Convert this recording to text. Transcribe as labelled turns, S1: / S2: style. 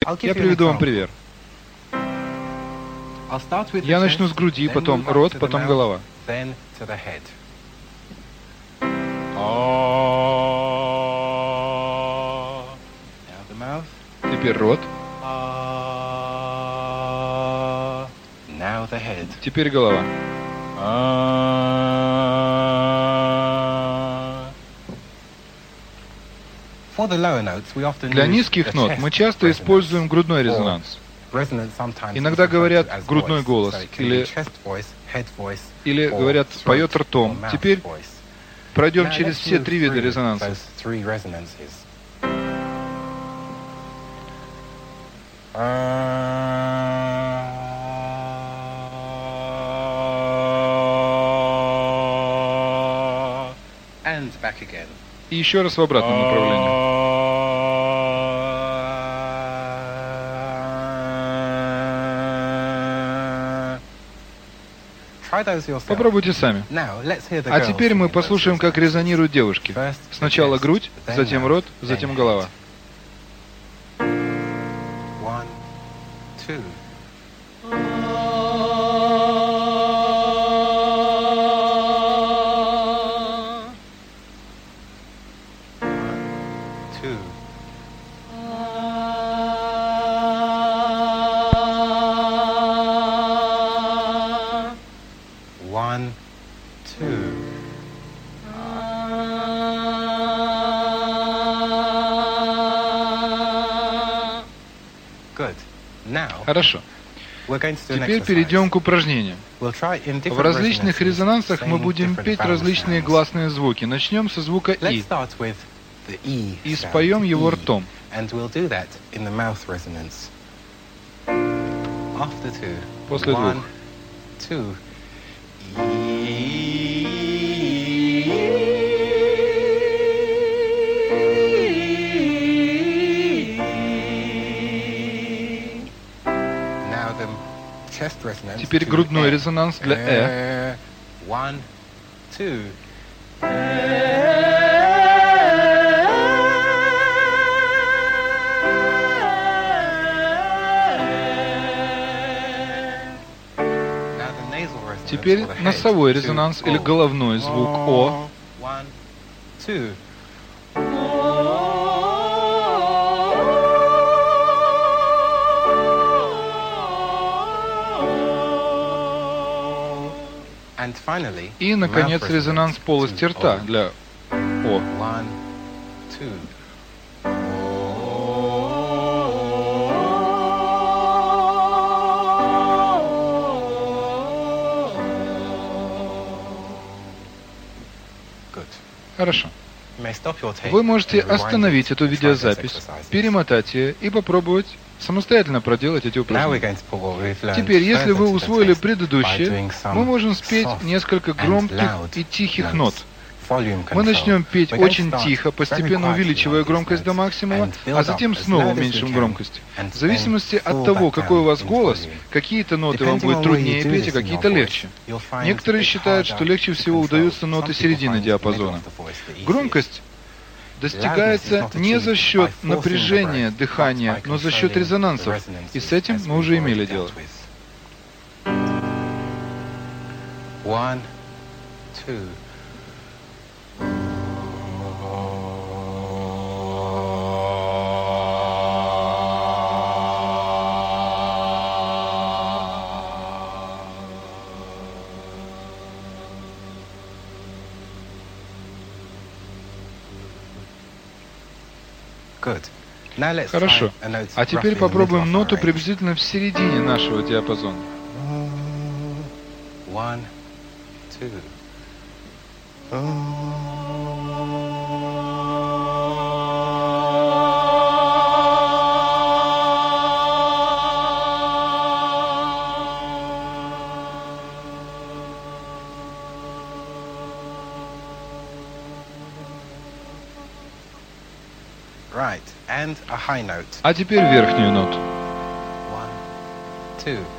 S1: Я приведу вам пример. Я начну с груди, потом рот, потом голова. Теперь рот. Теперь голова. Для низких нот мы часто используем грудной резонанс. Иногда говорят грудной голос, или говорят поет ртом. Теперь пройдем через все три вида резонанса. И еще раз в обратном направлении. Попробуйте сами. А теперь мы послушаем, как резонируют девушки. Сначала грудь, затем рот, затем голова. Хорошо. Теперь перейдем к упражнению. В различных резонансах мы будем петь различные гласные звуки. Начнем со звука «и» и споем его ртом. После двух. Теперь грудной резонанс для «э». Теперь носовой резонанс или головной звук «о». И, наконец, резонанс полости рта для «о». Хорошо. Вы можете остановить эту видеозапись, перемотать ее и попробовать самостоятельно проделать эти упражнения. Теперь, если вы усвоили предыдущее, мы можем спеть несколько громких и тихих нот. Мы начнем петь очень тихо, постепенно увеличивая громкость до максимума, а затем снова уменьшим громкость. В зависимости от того, какой у вас голос, какие-то ноты вам будет труднее петь, а какие-то легче. Некоторые считают, что легче всего удаются ноты середины диапазона. Громкость достигается не за счет напряжения дыхания, но за счет резонансов. И с этим мы уже имели дело. Хорошо. А теперь попробуем ноту приблизительно в середине нашего диапазона. А теперь верхнюю ноту.
S2: 1, 2.